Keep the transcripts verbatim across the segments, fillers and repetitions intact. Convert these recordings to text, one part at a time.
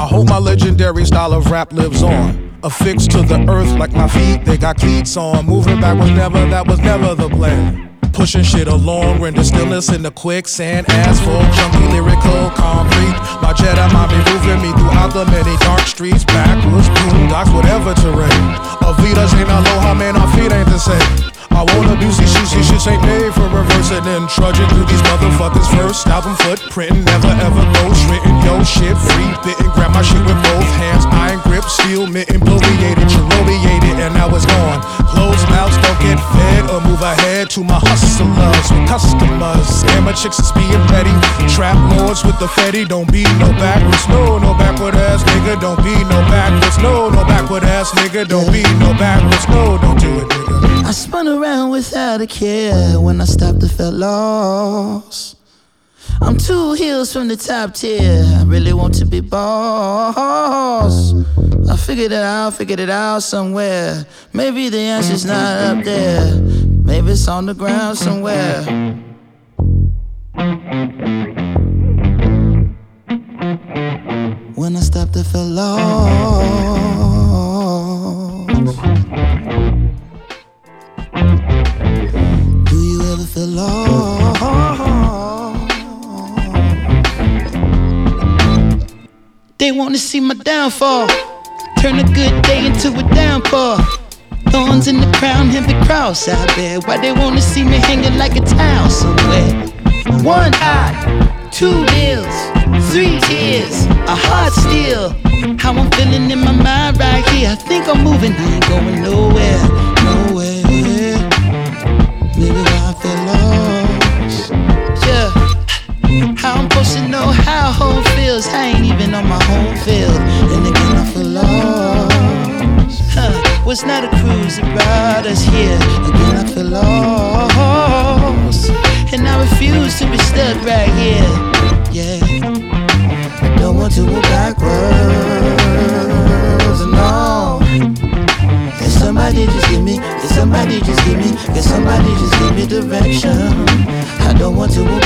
I hope my legendary style of rap lives on. Affixed to the earth like my feet, they got cleats on. Moving back was never, that was never the plan. Pushing shit along, render stillness in the quicksand. Asphalt, chunky, lyrical, concrete. My Jedi mind be moving me throughout the many dark streets. Backwoods, boondocks, whatever terrain. Avitas ain't aloha, man, our feet ain't the same. I won't abuse these shoes, these shits ain't made for reversing. Then trudging through these motherfuckers first album footprinting, never ever ghost written. Yo shit, free bitten, grab my shit with both hands. Iron grip, steel mitten, bloviated, cherobiated, and now it's gone. Closed mouths don't get fed or move ahead to my hustlers with customers. Scammer chicks is being petty. Trap lords with the fetty, don't be no backwards. No, no backward ass nigga, don't be no backwards. No, no backward ass nigga, don't be no backwards. No, don't do it, nigga. I spun around without a care. When I stopped, I felt lost. I'm two hills from the top tier. I really want to be boss. I figured it out, figured it out somewhere. Maybe the answer's not up there. Maybe it's on the ground somewhere. When I stopped, I felt lost. Do you ever feel lost? They wanna see my downfall. Turn a good day into a downpour. Thorns in the crown, heavy cross out there. Why they wanna see me hanging like a towel somewhere? One eye, two bills, three tears, a heart still. How I'm feeling in my mind right here. I think I'm moving, I ain't going nowhere, nowhere. Maybe why I feel lost. Yeah. How I'm supposed to know how home feels? I ain't even on my home field. And again I feel lost. Huh. Was not a cruise that brought us here. Again I feel lost. And I refuse to be stuck right here. Yeah. I don't want to go backwards, no. Can somebody just give me, can somebody just give me, can somebody just give me direction? I don't want to go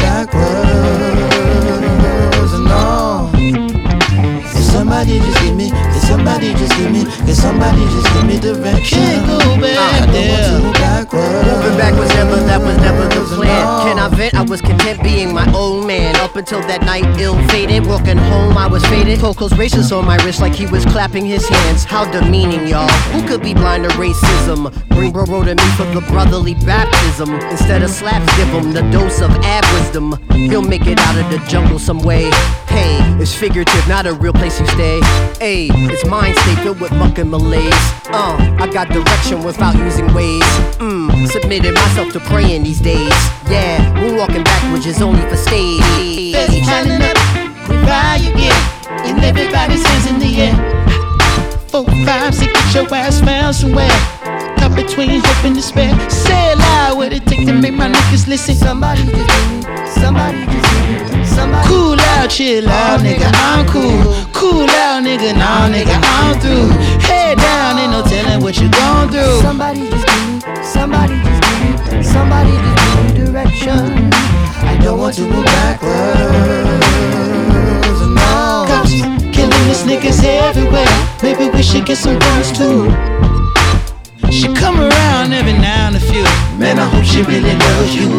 backwards, no. Can somebody just give me, can somebody just give me, can somebody just give me direction? Can't go back I don't there. Want to go backwards. Moving back was never, that was never the plan. No. Can I vent? I was content being my own man. Up until that night, ill-fated. Walking home, I was faded. Focus racist on my wrist like he was clapping his hands. How demeaning, y'all. Who could be blind to racism? Bring bro to me for the brotherly baptism. Instead of slaps, give him the dose of ab wisdom. He'll make it out of the jungle some way. Hey, it's figurative, not a real place you stay. Hey, it's mind state filled with muck and malaise. Uh, I got direction without using ways. Mmm, submitted myself to praying these days. Yeah, moonwalking backwards is only for stage. There's turning up, revive again. And everybody's hands in the air. Four, five, six, get your ass found somewhere. Caught between hope and despair. Say it loud, what it take to make my niggas listen. Somebody just give me, somebody just give me, somebody. Cool out, chill out, nigga, I'm cool. Cool out, nigga, nah, nigga, I'm through. Head down, ain't no telling what you gon' through. Somebody just give me, somebody just give me, somebody just give me direction. I don't want to go backwards, no. Cops killing these niggas everywhere. Maybe we should get some guns too. She come around every now and a few. Man, I hope she really loves you.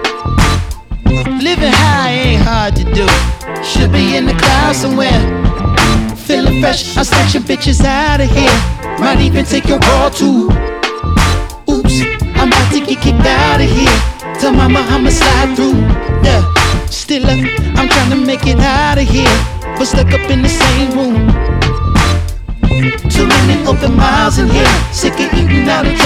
Living high ain't hard to do. Should be in the clouds somewhere. Feeling fresh, I'll snatch your bitches out of here. Might even take your ball too. Oops, I'm about to get kicked out of here. Tell mama I'ma slide through. Yeah, still up, I'm trying to make it out of here. But stuck up in the same room. Too many open miles in here. Sick of eating out of